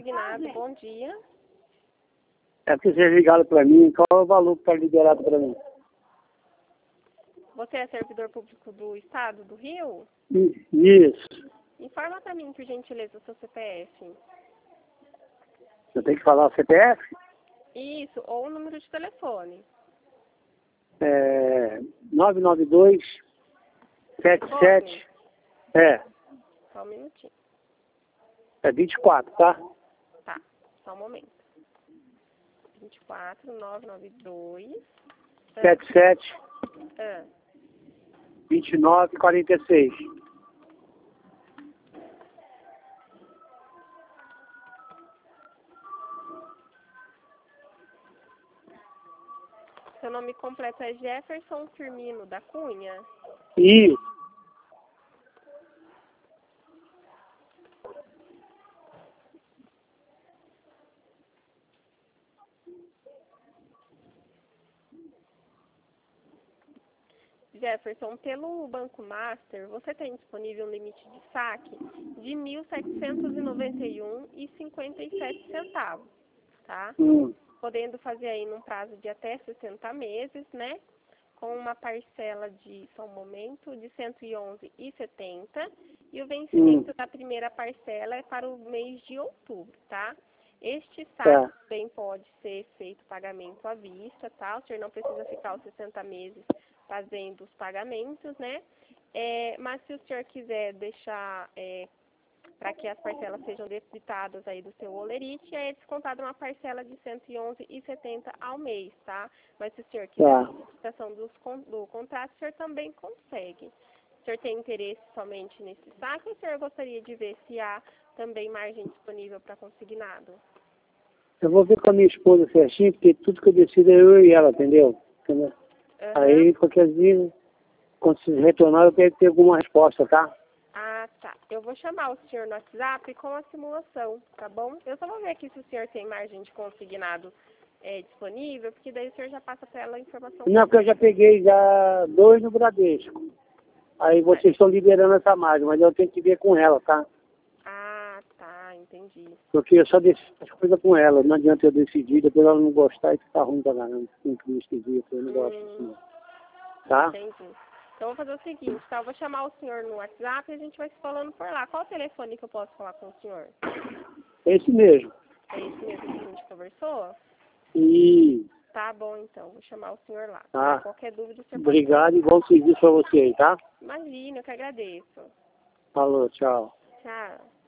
consignado. Bom dia. É porque vocês ligaram para mim, qual é o valor que está liberado para mim? Você é servidor público do Estado do Rio? Isso. Informa para mim, por gentileza, o seu CPF. Eu tenho que falar o CPF? Isso, ou o número de telefone. 992 77. Só um minutinho. É 24, tá? Tá, só um momento. 24 992 77 Ah, 29 46. seu nome completo é Jefferson Firmino da Cunha? Isso. Jefferson, pelo Banco Master, você tem disponível um limite de saque de R$ 1.791,57, tá? Podendo fazer aí num prazo de até 60 meses, né? Com uma parcela de, só um momento, de R$ 111,70 e o vencimento da primeira parcela é para o mês de outubro, tá? Este saque também pode ser feito pagamento à vista, tá? O senhor não precisa ficar os 60 meses fazendo os pagamentos, né? Mas se o senhor quiser deixar para que as parcelas sejam debitadas aí do seu holerite, é descontada uma parcela de R$ 111,70 ao mês, tá? Mas se o senhor quiser a solicitação do contrato, o senhor também consegue. O senhor tem interesse somente nesse saque ou o senhor gostaria de ver se há também margem disponível para consignado? Eu vou ver com a minha esposa certinho, porque tudo que eu decido é eu e ela, entendeu? Aí, qualquer dia, quando se retornar, eu quero ter alguma resposta, tá? Ah, tá. Eu vou chamar o senhor no WhatsApp com a simulação, tá bom? Eu só vou ver aqui se o senhor tem margem de consignado disponível, porque daí o senhor já passa para ela a informação. Não, porque eu já peguei já 2 no Bradesco. Aí vocês estão liberando essa margem, mas eu tenho que ver com ela, tá? Ah, tá, entendi. Porque eu só decido as coisas com ela, não adianta eu decidir, depois ela não gostar e ficar ruim pra caramba. Tem que me esquisito, eu não gosto disso, tá? Entendi. Então, eu vou fazer o seguinte, tá? Eu vou chamar o senhor no WhatsApp e a gente vai se falando por lá. Qual o telefone que eu posso falar com o senhor? Esse mesmo. É esse mesmo que a gente conversou? E... Tá bom, então. Vou chamar o senhor lá. Tá. Qualquer dúvida, o senhor Obrigado e bom serviço pra você aí, tá? Imagina, eu que agradeço. Falou, tchau. Tchau.